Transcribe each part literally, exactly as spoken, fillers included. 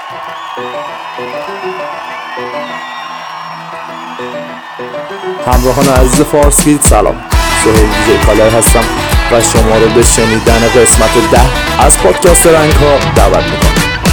همراهان عزیز فارسفید سلام، سهیل دیجی کالر هستم و شما رو به شنیدن قسمت ده از پادکست رنگ ها دعوت میکنم.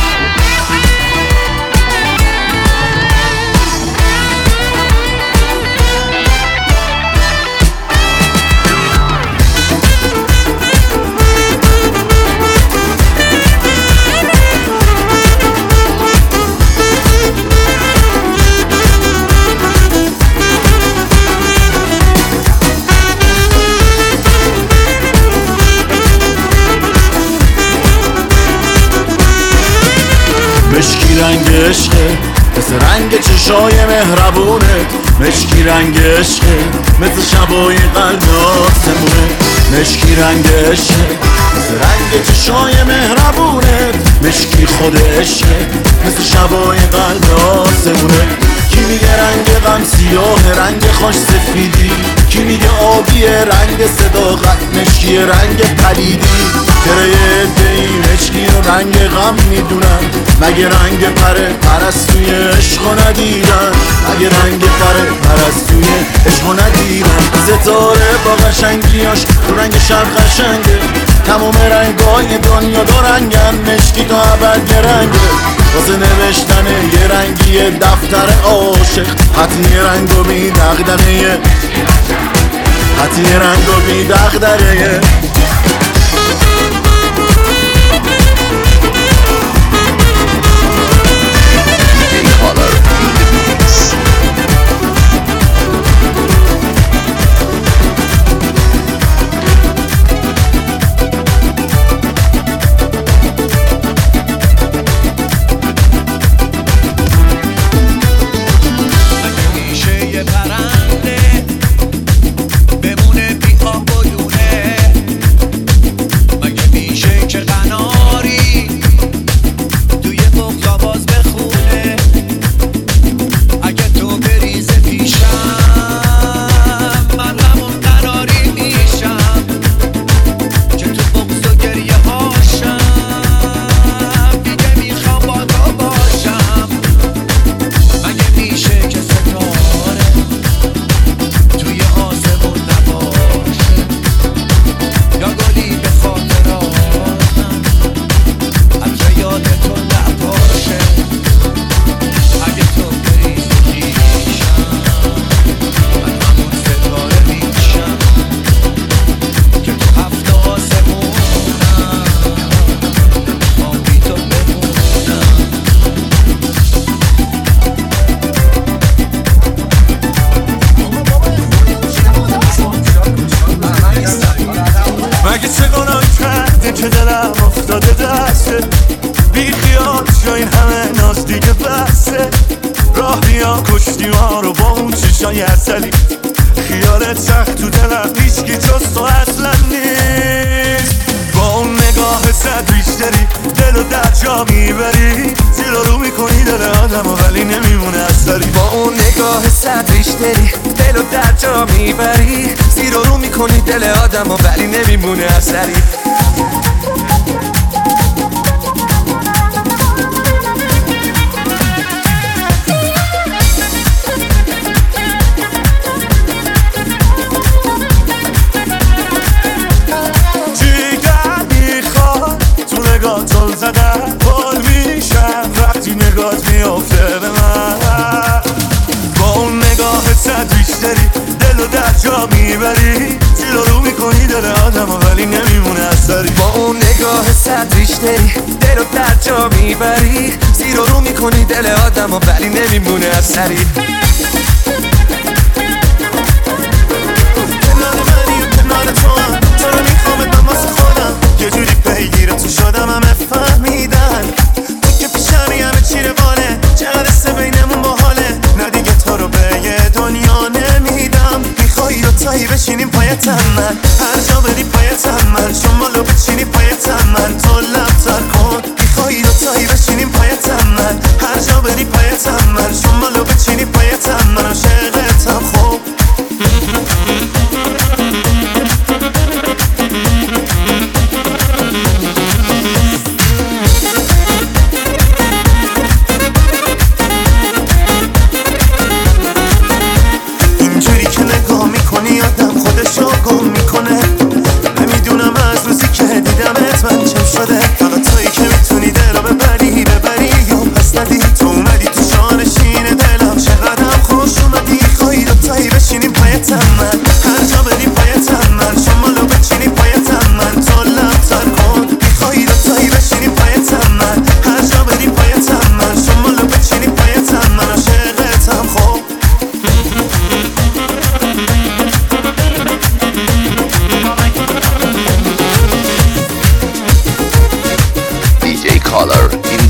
مشکی رنگ عشقه مثل رنگ چشای مهربونه، مشکی رنگ عشقه مثل شبای قلب آسمونه، مشکی رنگ عشقه مثل رنگ چشای مهربونه، مشکی خود عشقه مثل شبای قلب آسمونه. کی میگه رنگ غم سیاه رنگ خوش سفیدی، کی میگه آبی رنگ صداقت مشکی رنگ پلیدی. تره ادهی مشکی رو رنگ غم میدونن، مگه رنگ پره پرستوی عشقو ندیدن، مگه رنگ پره پرستوی عشقو ندیدن. ستاره با قشنگیاش رو رنگ شب قشنگه، تمام رنگای دنیا دو رنگن، مشکی تا ابد یه رنگه. واسه نوشتن یه رنگی دفتر عاشق، حتی رنگو بی دغدغه، حتی رنگو بی دغدغه. خیالت سخت تو دلم هیچکی جز تو اصلا نیست. با اون نگاه صد بیشتری دلو در جا میبری، زیر رو میکنی دل آدمو ولی نمیمونه اثری. با اون نگاه صد بیشتری دلو در جا میبری، زیر رو میکنی دل آدمو ولی نمیمونه اثری. حال میشم وقتی نگات میافته به من. با اون نگاه صد بیشتری دلو در جا میبری، زیر رو میکنی دل آدمو ولی نمیمونه اثری. با اون نگاه صد بیشتری دلو در جا میبری، زیر رو میکنی دل آدمو ولی نمیمونه اثری. کنار منی و کنار تو هم تو رو میخوامت من واسه خودم، یه جوری پیگیر تو شدم همه فهمیدن تو که پیشمی همه چیره باله، چقدر سه بینمون باحاله. نه دیگه تو رو به یه دنیا نمیدم، میخوایی دوتایی بشینیم پای تمن، هر جا بدی پای تمن، شمالو بچینی پای تمن، تو لبتر کن. میخوایی دوتایی بشینیم پای تمن، هر جا بدی پای تمن، شمالو بچینی پای تمن، عاشقتم خوب. کالر. این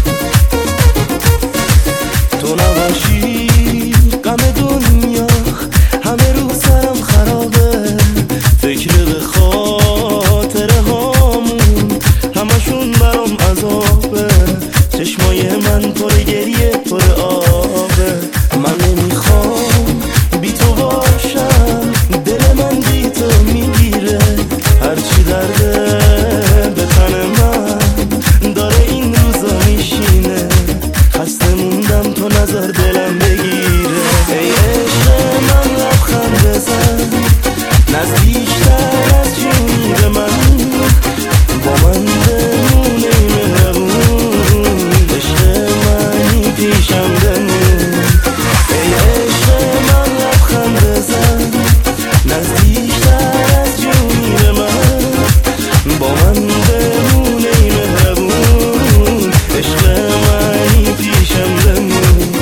تو نباشی غم دنیا همه رو سرم خرابه، فکر به خاطره هامون همشون برام عذابه، چشمای من پر گریه پر آبه، من نمیخوام بی تو باشم، دل من بی تو میگیره، هرچی درده به تن من داره این روزا میشینه، خسته موندم تو نظر دلم بگیره، ای عشق من لبخند بزن نزدیکتر از جونی به من، با من بمونه این مهربون، عشق منی پیشم بمون، ای عشق من لبخند بزن نزدیکتر از جونی به من، با من بمونه این مهربون، عشق منی پیشم بمون.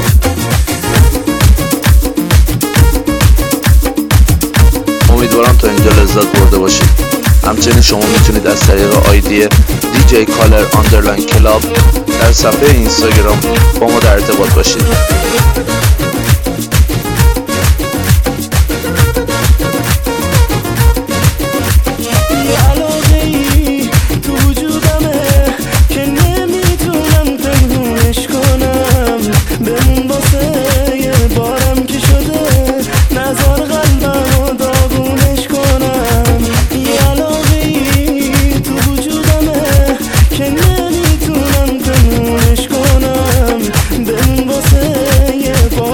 امیدوارم تا اینجا لذت برده باشید. همچنین شما میتونید از طریق آیدی دی جی کالر آندرلاین کلاب در صفحه اینستاگرام با ما در ارتباط باشید. نمیتونم تنونش کنم، بمون واسه یه بارم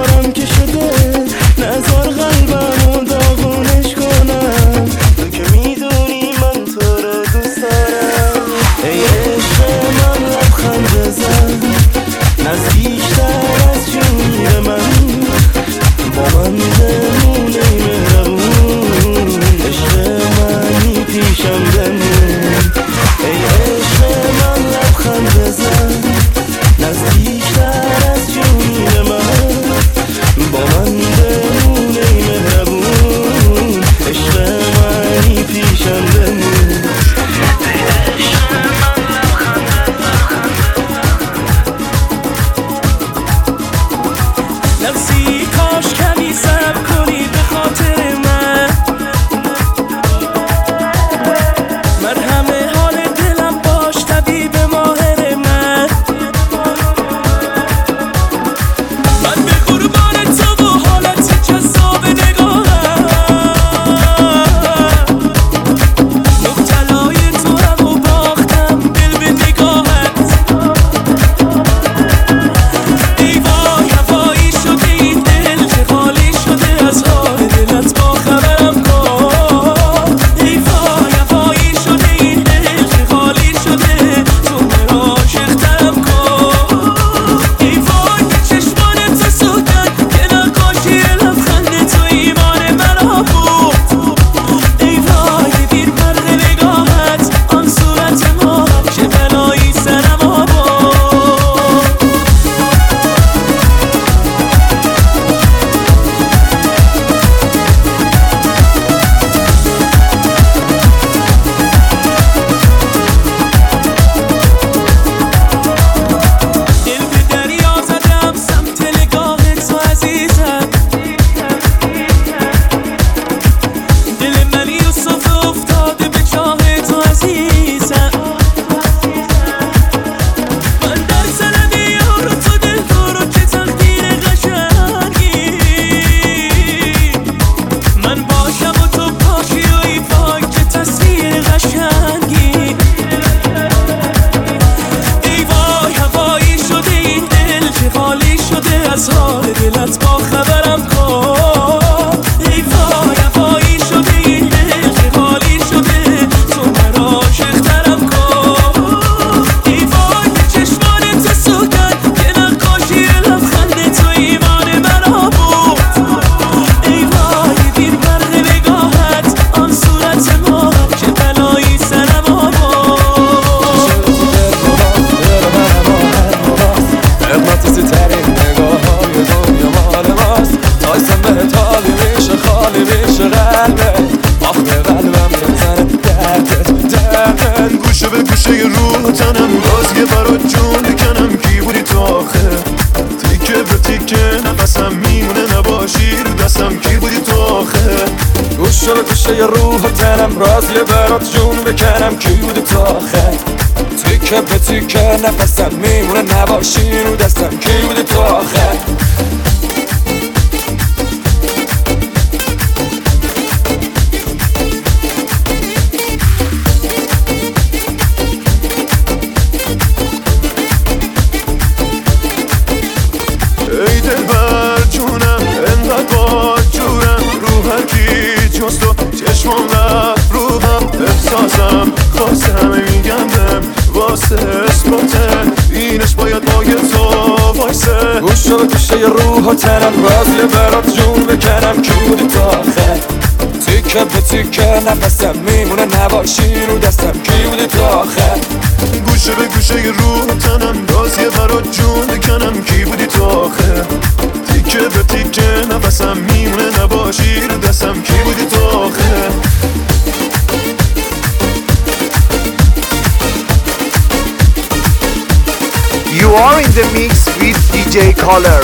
جون بکنم کی بودی تو آخه تیکه به تیکه نفسم میمونه نباشی رو دستم کی بودی تو آخه گوشه به گوشه ی روح و تنم راضیه برات جون بکنم کی بودی تو آخه تیکه به تیکه نفسم میمونه نباشی رو دستم کی بودی تو آخه ای دلبر جونم انقدر با جورم رو هر کی جز تو چشمام رفت رو هم احساسم خواسته همه میگم بهم واسه اثباته اینش باید پای تو وایسه گوشه به گوشه ی روح و تنم راضیه برات جون بکنم کی بودی تو آخه تیکه به تیکه نفسم میمونه نباشی رو دستم کی بودی تو آخه گوشه به گوشه ی روح تنم راضیه برات جون بکنم کی بودی تو آخه تیکه به تیکه نفسم میمونه نباشی رو دستم کی بودی تو آخه You are in the mix with دی جی Color.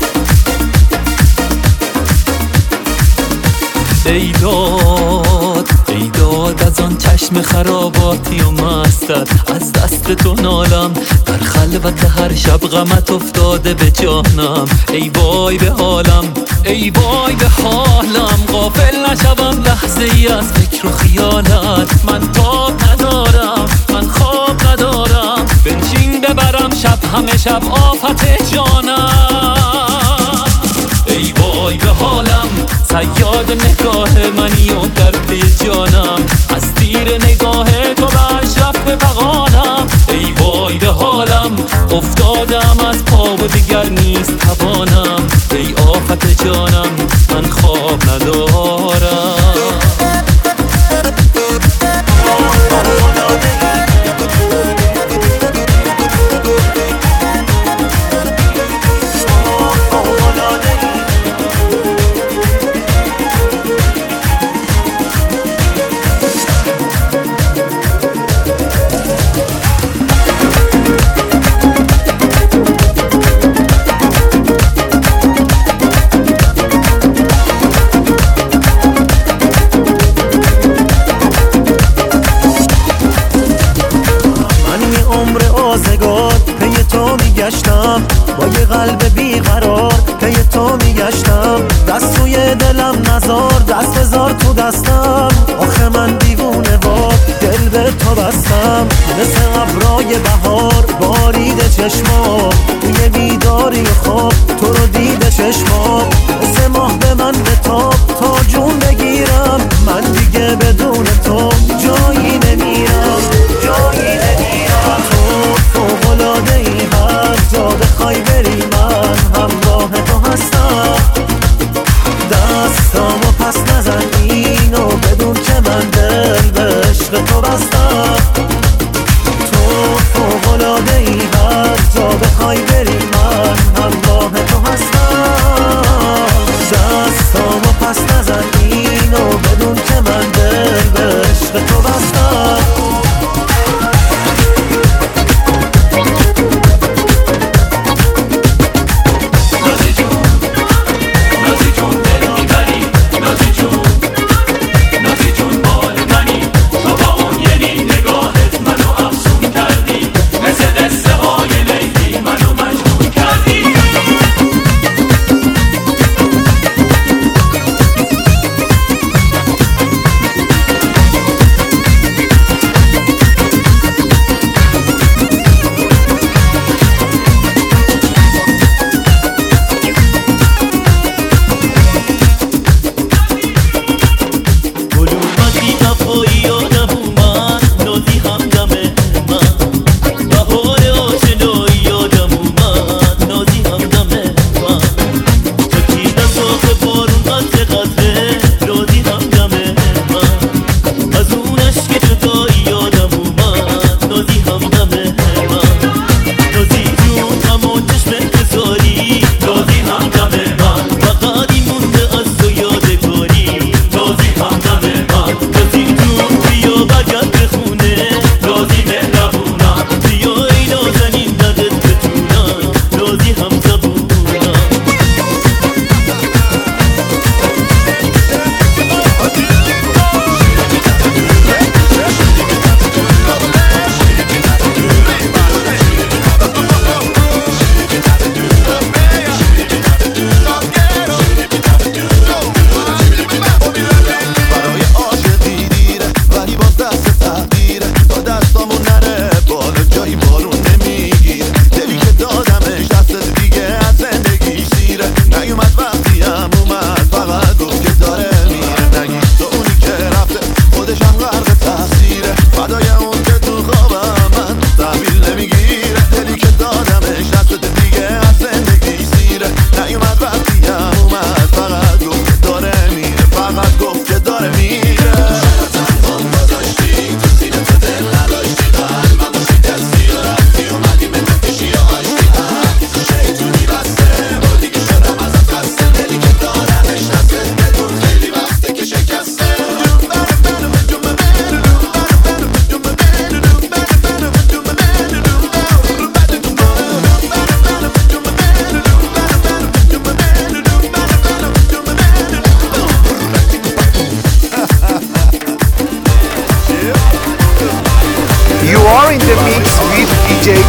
ای داد ای داد از آن چشم خراباتی و مستت از دست تو نالم در خلوت هر شب غمت افتاده به جانم ای وای به حالم ای وای به حالم غافل نشوم لحظه ای از فکر و خیالت من تاب ندارم من خواب ندارم بنشین ببرم شب همه شب آفت جانم ای وای به حالم صیاد نگاه منی و در پی جانم از تیر نگاه تو به اشرف بقالم ای وای به حالم افتادم از پا و دیگر نیست توانم ای آفت جانم من خواب ندارم با یه قلب بیقرار پی تو میگشتم دست توی دلم نزار دست بذار تو دستم آخه من دیوونه وار دل به تو بستم مثل ابرای بهار باریده چشما توی بیداری خواب تو رو دیده چشما مثل ماه به من بتاب تا جون بگیرم من دیگه بدون تو جایی نمیرم جایی نمیرم تو فوق‌العاده ای هر جا بخوای بری من همراه تو هستم دستامو پس نزن اینو بدون که من دل به عشق تو بستم تو فوق‌العاده ای هر جا بخوای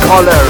کالر.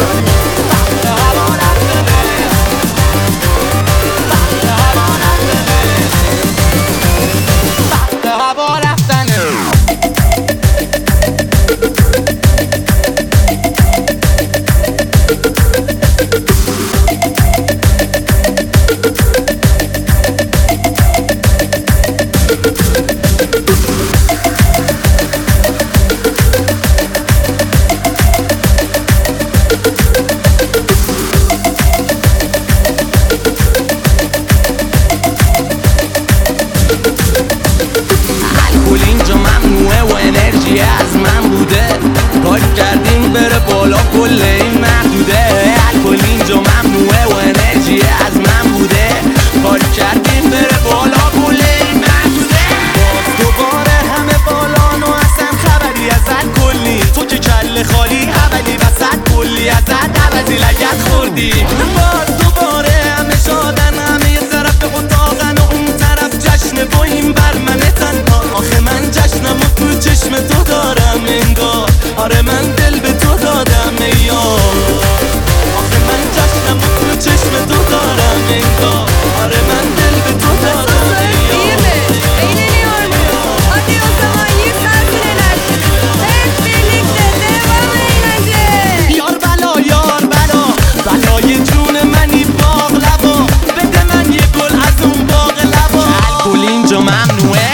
کل این محدوده الکل اینجا ممنوعه و انرژی از من بوده کار کردیم بره بالا کل این محدوده باز دوباره همه بالان و اصلا خبری ازت کلی تو که کل خالی اولی وسط کلی ازت عوضی لگت خوردی باز دوباره همه شادن همه یه طرف اتاقن و اون طرف جشن با این بر من تنها آخه من جشنم و تو چشم تو دارم انگار آره من دل به تو دادم یار آخه من جشنم و تو چشم تو دارم انگار آره من دل به تو دادم یار Hadi o zaman yükselsin enerjini hep birlikte devam eğlence یار بلا یار بلا بلای جون منی باغ لبا بده من یه گل از اون باغ لبا الکل اینجا ممنوعه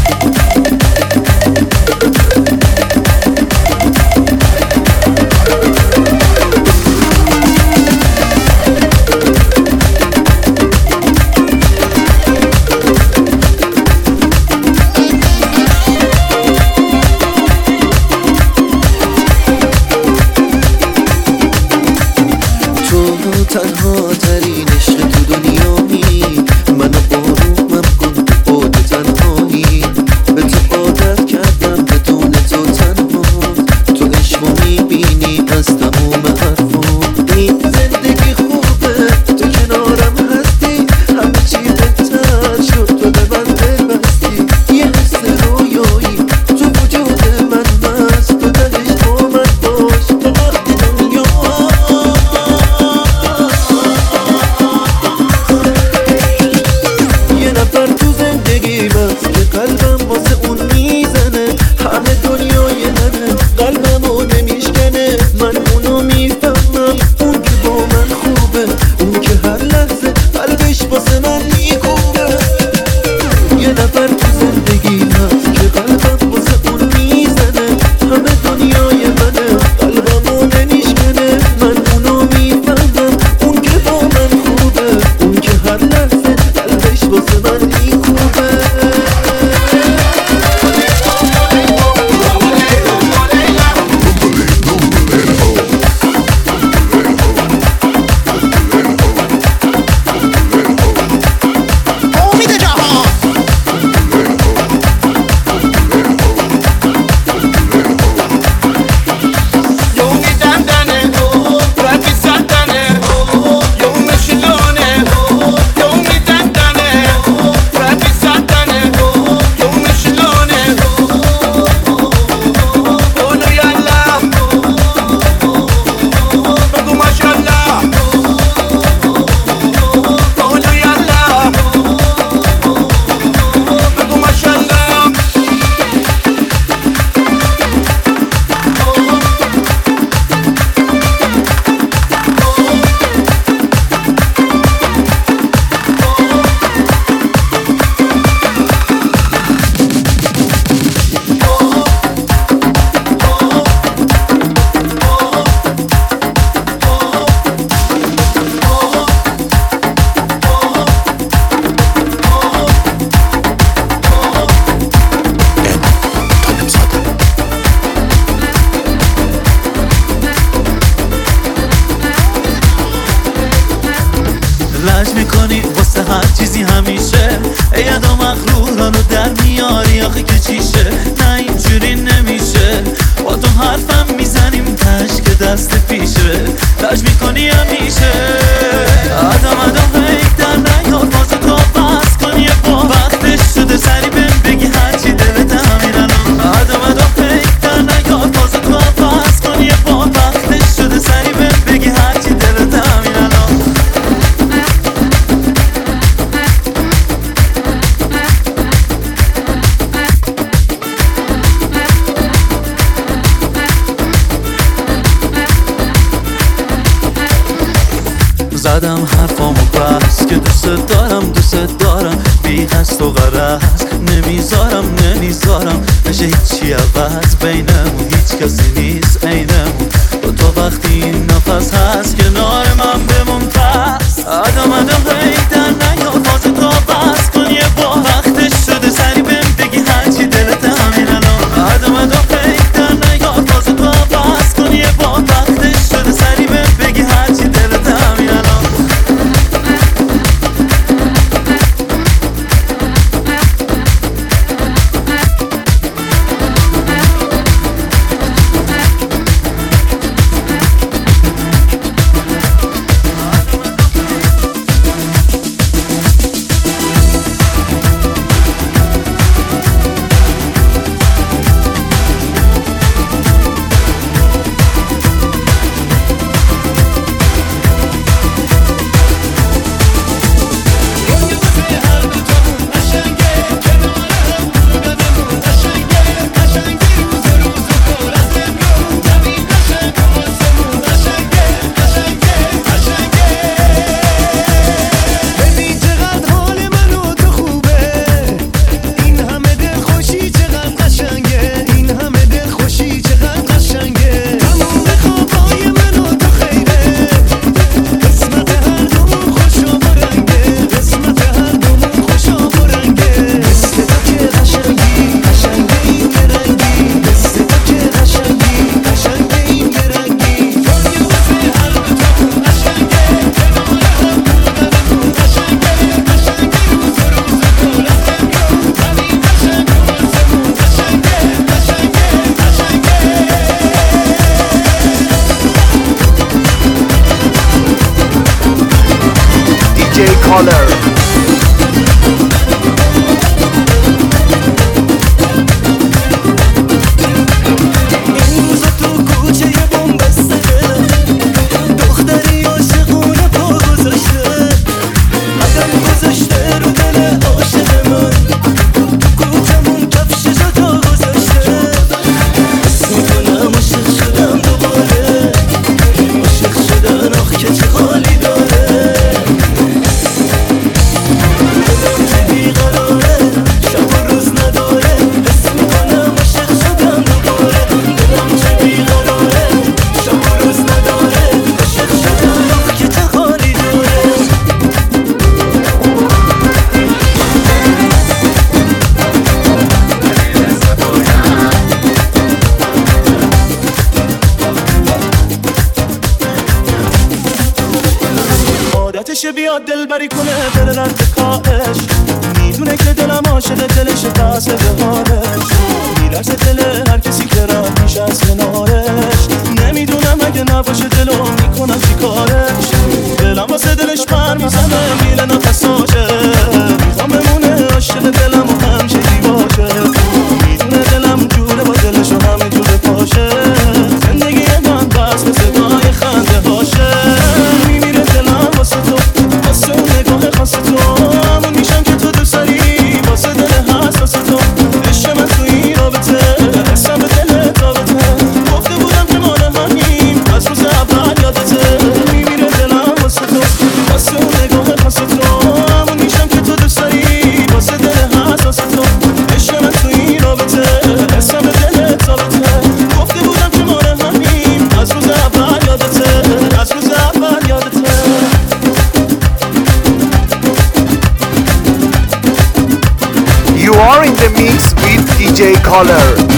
تنها ترین عشق تو دنیایی منو آرومم کن با تو تنهایی به تو عادت کردم بدون تو تنها تو عشقو میبینی از تموم حرفا این زندگی خوبه تو کنارم هستی همه چی بهتر شد تو به من دل بستی یه حس رویایی تو وجود من مست تو دلش با من باش تو وقتی دنیا تو زندگی بس که قلبم واسه اون میزنه همه دنیای منه قلبمو نمیشکنه من اونو میفهمم اون که با من خوبه اون که هر لحظه قلبش واسه من میکوبه یه نفر تو زندگی هست که قلبم واسه اون میزنه همه دنیای منه قلبمو نمیشکنه من اونو میفهمم اون که با من خوبه اون که هر لحظه قلبش واسه من میکوبه لج میکنی واسه هر چیزی همیشه ایادا مغرورانو در میاری آخه که چیشه نه اینجوری نمیشه با تو حرفم میزنیم تش که دست پیشه لج میکنی همیشه آدم آدم هیک در نیار بازه تو بس کن یه با وقتش شده سری بهم بگی هرچی دلت همین الان آدم آدم هیک در نیار بازه تو بس کن یه با وقتش شده سری بهم زدم حرفامو بس که دوست دارم دوست دارم بی قصد و غرض نمیذارم نمیذارم بشه هیچی عوض بینمون هیچ کسی نیست عینمون با تو وقتی این نفس هست کنار من بمون پس آدم آدم بیدن نیاد بازه تا بس کن یه با وقتش شده سری بهم بگی هرچی دلت همین الان آدم آدم بیدن نیاد بازه تا بس کن یه با وقتش شده سری بهم بگی هرچی دلت همین الان Color. بیاد دل بری کنه دل ارتکاش میدونه که دلم عاشق دلش پس بهارش میرسه دل هر کسی که رفت میشه از کنارش نمیدونم اگه نباشه دلو میکنم چی کارش دلم واسه دلش پر میزنه میره نفساشه میخوام بمونه عاشق دلم و همیشه دیواشه میدونه دلم جوره با دلش و همه جوره پاشه زندگی من بس به صدای خنده هاشه میمیره دلم واسه تو واسه اون نگاه خاص تو همون میشم که تو دوست داری واسه دل حساس تو عشق من تو این رابطه حسم به دلت رابطه گفته بودم که مال همیم از روز اول یادته میمیره دلم واسه تو واسه اون نگاه خاص تو همون میشم که تو دوست داری واسه دل حساس تو عشق من تو این رابطه حسم به دلت رابطه گفته بودم که مال همیم از روز اول یادته از روز اول یادته You are in the mix with D J Color.